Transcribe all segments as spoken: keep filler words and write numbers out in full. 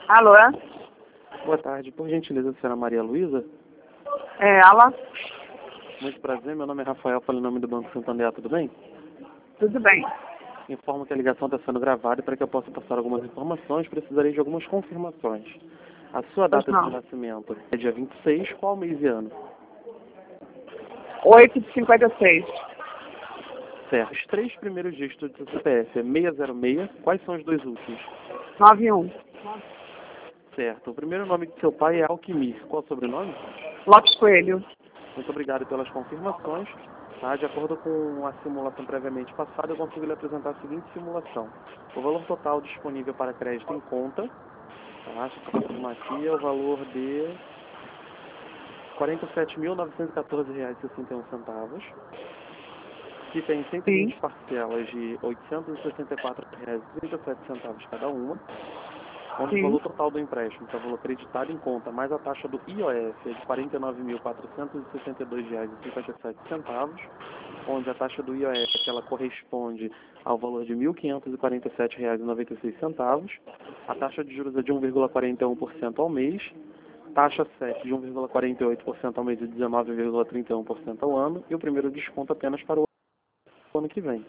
Alô? Boa tarde. Por gentileza, a senhora Maria Luísa? É ela? Muito prazer. Meu nome é Rafael, falo em nome do Banco Santander. Tudo bem? Tudo bem. Informo que a ligação está sendo gravada e para que eu possa passar algumas informações, precisarei de algumas confirmações. A sua Pois data não. de nascimento é dia vinte e seis, qual mês e ano? oito de cinquenta e seis. Certo. Os três primeiros dígitos do seu C P F é seiscentos e seis. Quais são os dois últimos? noventa e um. Certo. O primeiro nome de seu pai é Alquimir. Qual é o sobrenome? Lopes Coelho. Muito obrigado pelas confirmações. Tá? De acordo com a simulação previamente passada, eu consigo lhe apresentar a seguinte simulação. O valor total disponível para crédito em conta, tá? Deixa eu confirmar aqui, é o valor de quarenta e sete mil novecentos e quatorze reais e sessenta e um centavos, que tem cento e vinte Sim. parcelas de oitocentos e sessenta e quatro reais e trinta e sete centavos cada uma, onde o Sim. valor total do empréstimo, que é o valor acreditado em conta, mais a taxa do I O F é de quarenta e nove mil quatrocentos e sessenta e dois reais e cinquenta e sete centavos, onde a taxa do I O F ela corresponde ao valor de mil quinhentos e quarenta e sete reais e noventa e seis centavos, a taxa de juros é de um vírgula quarenta e um por cento ao mês, taxa sete de um vírgula quarenta e oito por cento ao mês e dezenove vírgula trinta e um por cento ao ano, e o primeiro desconto apenas para o ano que vem.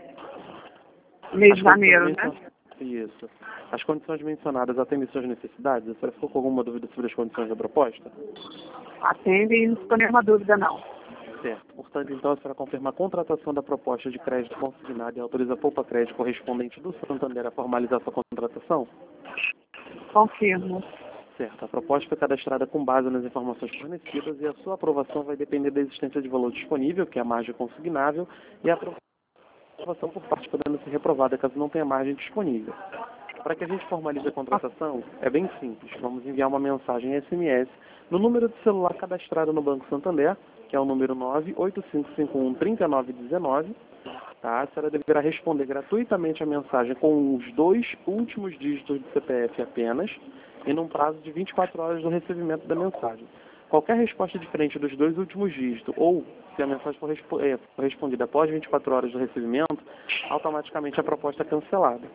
Mês As de condições janeiro, né? mencio- Isso. As condições mencionadas atendem suas necessidades? A senhora ficou com alguma dúvida sobre as condições da proposta? Atende e não ficou nenhuma dúvida, não. Certo. Portanto, então, a senhora confirma a contratação da proposta de crédito consignado e autoriza a poupa crédito correspondente do Santander a formalizar sua contratação? Confirmo. Certo. A proposta foi cadastrada com base nas informações fornecidas e a sua aprovação vai depender da existência de valor disponível, que é a margem consignável, e a aprovação por parte podendo ser reprovada caso não tenha margem disponível. Para que a gente formalize a contratação, é bem simples. Vamos enviar uma mensagem S M S no número de celular cadastrado no Banco Santander, que é o número nove oito cinco cinco um, três nove um nove. Tá? A senhora deverá responder gratuitamente a mensagem com os dois últimos dígitos do C P F apenas e num prazo de vinte e quatro horas do recebimento da mensagem. Qualquer resposta diferente dos dois últimos dígitos ou se a mensagem for, respo é, for respondida após vinte e quatro horas do recebimento, automaticamente a proposta é cancelada.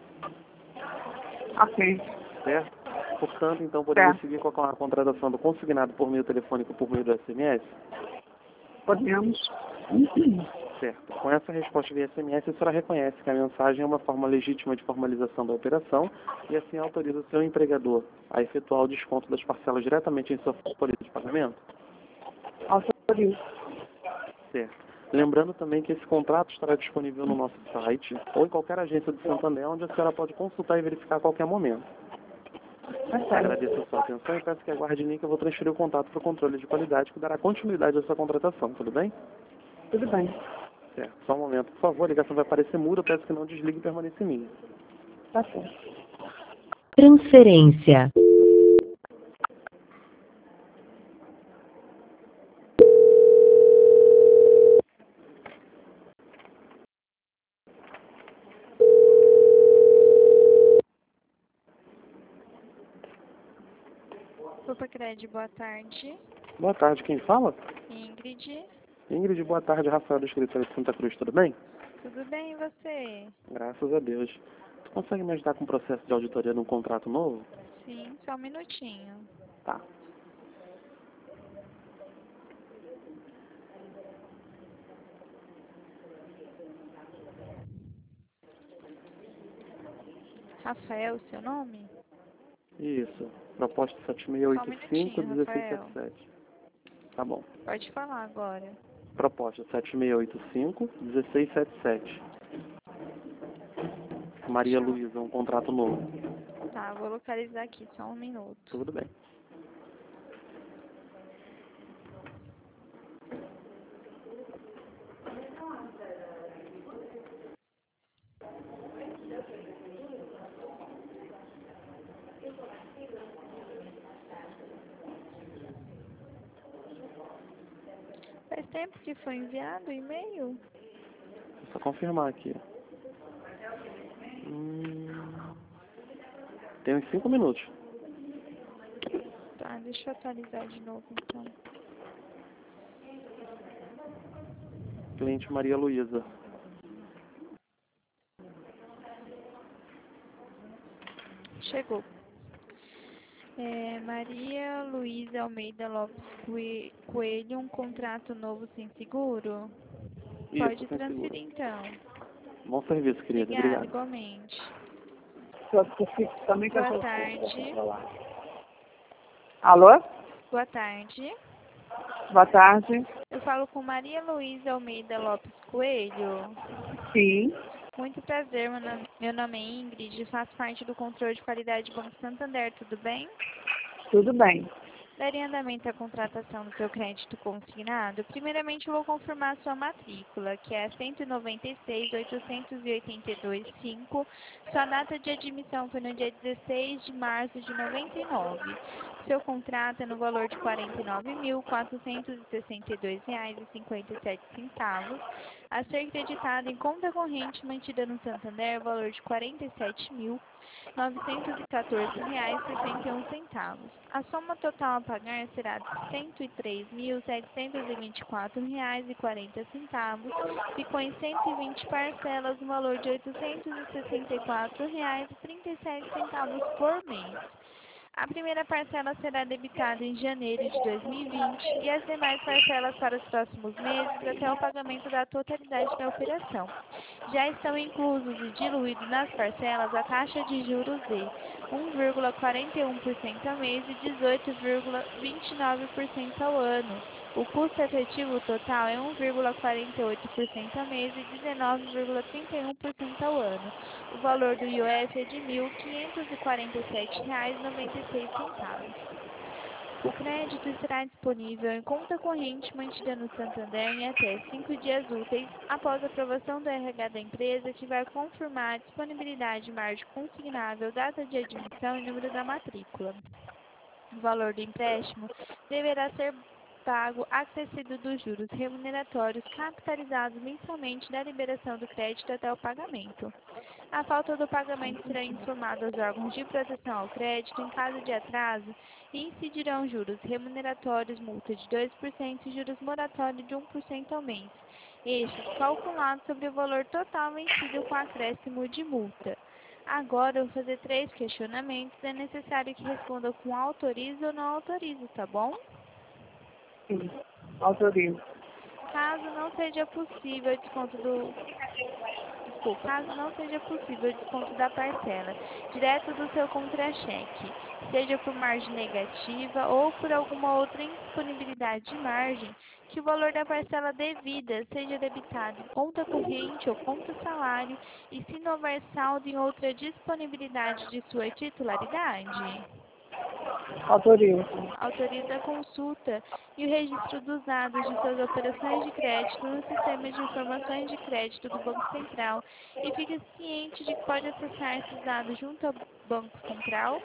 Ok. Certo? Portanto, então, podemos Certo. seguir com a contratação do consignado por meio telefônico por meio do S M S? Podemos. Certo. Com essa resposta via S M S, a senhora reconhece que a mensagem é uma forma legítima de formalização da operação e assim autoriza o seu empregador a efetuar o desconto das parcelas diretamente em sua folha de pagamento? Autorizo. Certo. Lembrando também que esse contrato estará disponível no nosso site ou em qualquer agência do Santander, onde a senhora pode consultar e verificar a qualquer momento. Tá certo. Agradeço a sua atenção e peço que aguarde em mim que eu vou transferir o contato para o controle de qualidade que dará continuidade à sua contratação, tudo bem? Tudo bem. Certo. Só um momento, por favor, a ligação vai aparecer muda, eu peço que não desligue e permaneça em mim. Tá certo. Transferência. Popacred, boa tarde. Boa tarde, quem fala? Ingrid, Ingrid, boa tarde, Rafael do escritório de Santa Cruz, tudo bem? tudo bem e você? Graças a Deus. Tu consegue me ajudar com o processo de auditoria num contrato novo? Sim, só um minutinho. Tá. Rafael, seu nome? Isso. Proposta sete seis Só um oito cinco, minutinho, um seis sete Rafael. sete. Tá bom. Pode falar agora. Proposta sete seis oito cinco, um seis sete sete. Maria Deixa eu... Luísa, um contrato novo. Tá, vou localizar aqui, só um minuto. Tudo bem. Faz tempo que foi enviado o e-mail? Vou só confirmar aqui. Hum... Tem uns cinco minutos. Tá, deixa eu atualizar de novo então. Cliente Maria Luísa. Chegou. É, Maria Luísa Almeida Lopes Coe- Coelho, um contrato novo sem seguro? Isso, Pode sem transferir seguro. então. Bom serviço, querida. Obrigada, Obrigado. igualmente. Só que eu também Boa quero tarde. falar. Alô? Boa tarde. Boa tarde. Eu falo com Maria Luísa Almeida Lopes Coelho. Sim, Muito prazer, meu nome, meu nome é Ingrid, faço parte do controle de qualidade do Banco Santander, tudo bem? tudo bem. Daria andamento à contratação do seu crédito consignado? Primeiramente, eu vou confirmar a sua matrícula, que é cento e noventa e seis, oitocentos e oitenta e dois, cinco. Sua data de admissão foi no dia dezesseis de março de noventa e nove. Seu contrato é no valor de quarenta e nove mil, quatrocentos e sessenta e dois reais e cinquenta e sete centavos. A ser creditado em conta corrente mantida no Santander, valor de quarenta e sete mil, novecentos e quatorze reais e sessenta e um centavos. A soma total a pagar será de cento e três mil, setecentos e vinte e quatro reais e quarenta centavos. Ficou em cento e vinte parcelas no valor de oitocentos e sessenta e quatro reais e trinta e sete centavos por mês. A primeira parcela será debitada em janeiro de dois mil e vinte e as demais parcelas para os próximos meses até o pagamento da totalidade da operação. Já estão inclusos e diluídos nas parcelas a taxa de juros de um vírgula quarenta e um por cento ao mês e dezoito vírgula vinte e nove por cento ao ano. O custo efetivo total é um vírgula quarenta e oito por cento ao mês e dezenove vírgula trinta e um por cento ao ano. O valor do I O F é de mil quinhentos e quarenta e sete reais e noventa e seis centavos. O crédito estará disponível em conta corrente mantida no Santander em até cinco dias úteis após a aprovação do R H da empresa, que vai confirmar a disponibilidade de margem consignável, data de admissão e número da matrícula. O valor do empréstimo deverá ser pago acrescido dos juros remuneratórios capitalizados mensalmente da liberação do crédito até o pagamento. A falta do pagamento será informada aos órgãos de proteção ao crédito em caso de atraso e incidirão juros remuneratórios, multa de dois por cento e juros moratórios de um por cento ao mês. Estes calculados sobre o valor total vencido com acréscimo de multa. Agora eu vou fazer três questionamentos. É necessário que responda com autorizo ou não autorizo, tá bom? Sim, autorizo. Caso não seja possível o desconto do... Desculpa, caso não seja possível o desconto da parcela, direto do seu contra-cheque, seja por margem negativa ou por alguma outra indisponibilidade de margem, que o valor da parcela devida seja debitado em conta corrente ou conta salário e se não houver saldo em outra disponibilidade de sua titularidade. Autorizo. Autoriza a consulta e o registro dos dados de suas operações de crédito no sistema de informações de crédito do Banco Central e fique ciente de que pode acessar esses dados junto ao Banco Central.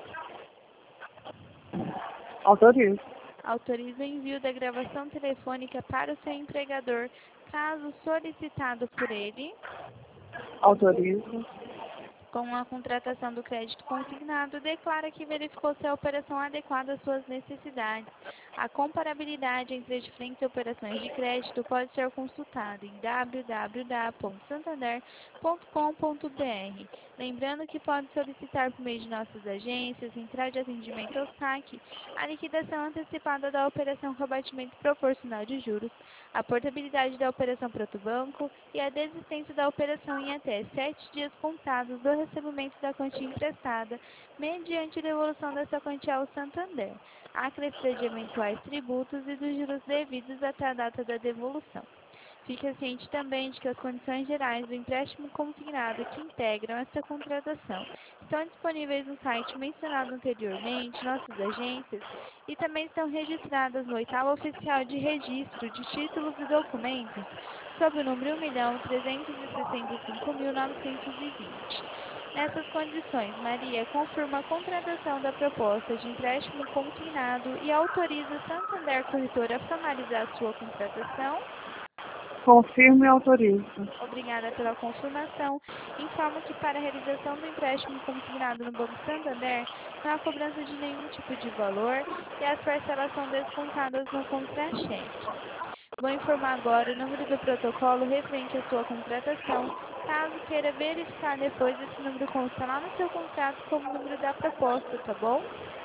Autorizo. Autoriza o envio da gravação telefônica para o seu empregador, caso solicitado por ele. Autorizo. Com a contratação do crédito consignado, declara que verificou se a operação adequada às suas necessidades. A comparabilidade entre as diferentes operações de crédito pode ser consultada em w w w ponto santander ponto com ponto b r. Lembrando que pode solicitar por meio de nossas agências, central de atendimento ao saque, a liquidação antecipada da operação com abatimento proporcional de juros, a portabilidade da operação para outro banco e a desistência da operação em até sete dias contados do recebimento da quantia emprestada, mediante devolução dessa quantia ao Santander, a acrescida de eventuais tributos e dos juros devidos até a data da devolução. Fique ciente também de que as condições gerais do empréstimo consignado que integram esta contratação estão disponíveis no site mencionado anteriormente, nossas agências, e também estão registradas no oitavo Oficial de Registro de Títulos e Documentos, sob o número um milhão trezentos e sessenta e cinco mil novecentos e vinte. Nessas condições, Maria confirma a contratação da proposta de empréstimo consignado e autoriza a Santander Corretora a formalizar sua contratação. Confirmo e autorizo. Obrigada pela confirmação. Informo que para a realização do empréstimo consignado no Banco Santander, não há cobrança de nenhum tipo de valor e as parcelas são descontadas no contra-cheque. Vou informar agora o número do protocolo referente à sua contratação. Caso queira verificar depois, esse número consta lá no seu contrato como número da proposta, tá bom?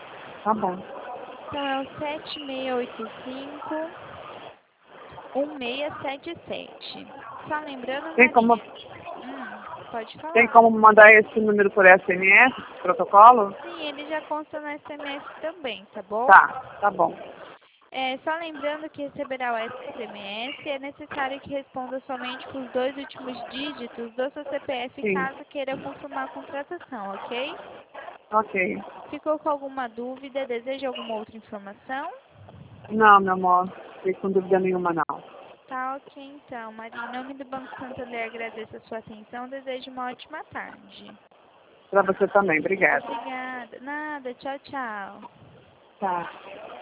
Tá bom. Então é o sete seis oito cinco, um seis sete sete. Só lembrando, Tem como, Hum, pode falar. tem como mandar esse número por S M S, esse protocolo? Sim, ele já consta no S M S também, tá bom? Tá, tá bom. É, só lembrando que receberá o S M S, é necessário que responda somente com os dois últimos dígitos do seu C P F Sim. caso queira confirmar a contratação, ok? Ok. Ficou com alguma dúvida? Deseja alguma outra informação? Não, meu amor, não fiquei com dúvida nenhuma, não. Tá ok então, Maria. Em nome do Banco Santander, agradeço a sua atenção. Desejo uma ótima tarde. Pra você também, obrigada. Obrigada. Nada. Tchau, tchau. Tá.